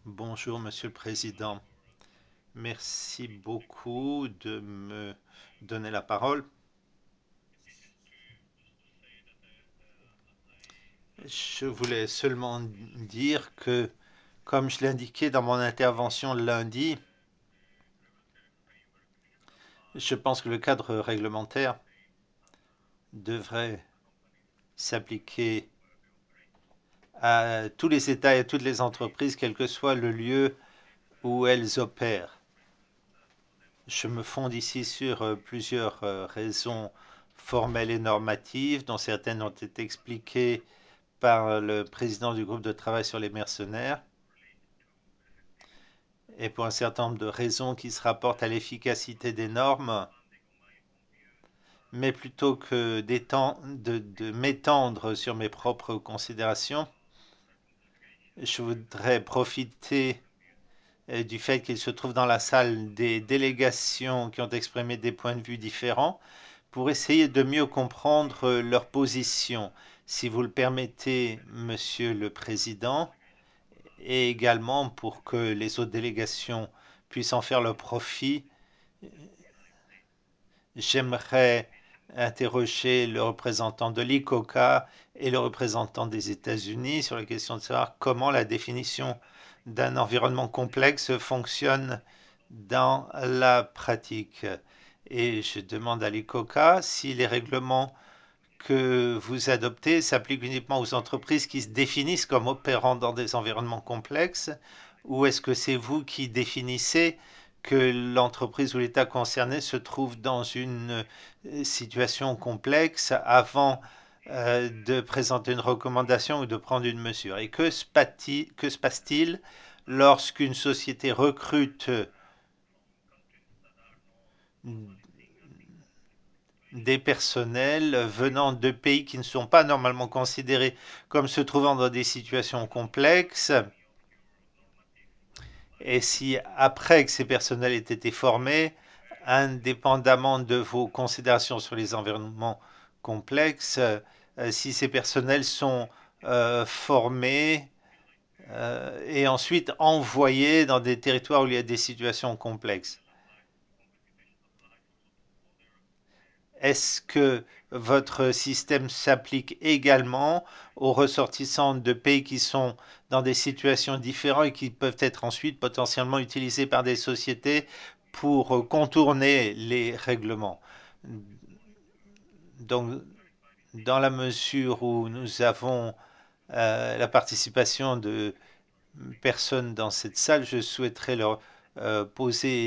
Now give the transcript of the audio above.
Bonjour, Monsieur le Président. Merci beaucoup de me donner la parole. Je voulais seulement dire que, comme je l'indiquais dans mon intervention lundi, je pense que le cadre réglementaire devrait s'appliquer à tous les États et à toutes les entreprises, quel que soit le lieu où elles opèrent. Je me fonde ici sur plusieurs raisons formelles et normatives, dont certaines ont été expliquées par le président du groupe de travail sur les mercenaires et pour un certain nombre de raisons qui se rapportent à l'efficacité des normes, mais plutôt que de m'étendre sur mes propres considérations, je voudrais profiter du fait qu'il se trouve dans la salle des délégations qui ont exprimé des points de vue différents pour essayer de mieux comprendre leur position. Si vous le permettez, Monsieur le Président, et également pour que les autres délégations puissent en faire le profit, j'aimerais interroger le représentant de l'ICOCA et le représentant des États-Unis sur la question de savoir comment la définition d'un environnement complexe fonctionne dans la pratique. Et je demande à l'ICOCA si les règlements que vous adoptez s'appliquent uniquement aux entreprises qui se définissent comme opérant dans des environnements complexes, ou est-ce que c'est vous qui définissez que l'entreprise ou l'État concerné se trouve dans une situation complexe avant de présenter une recommandation ou de prendre une mesure? Et que se passe-t-il lorsqu'une société recrute des personnels venant de pays qui ne sont pas normalement considérés comme se trouvant dans des situations complexes, et si après que ces personnels aient été formés, indépendamment de vos considérations sur les environnements complexes, si ces personnels sont formés et ensuite envoyés dans des territoires où il y a des situations complexes. Est-ce que votre système s'applique également aux ressortissants de pays qui sont dans des situations différentes et qui peuvent être ensuite potentiellement utilisés par des sociétés pour contourner les règlements? Donc, dans la mesure où nous avons la participation de personnes dans cette salle, je souhaiterais leur poser